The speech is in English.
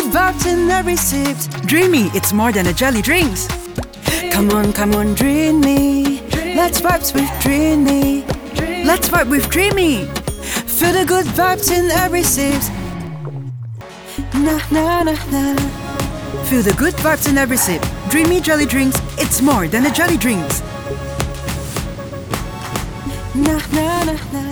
good vibes in every sip. Dreamy, it's more than a jelly drinks. Come on, Dreamy. Let's vibes with Dreamy. Let's vibe with Dreamy. Feel the good vibes in every sip. Na na na na. Feel the good vibes in every sip. Dreamy jelly drinks, it's more than a jelly drinks. Na na na na.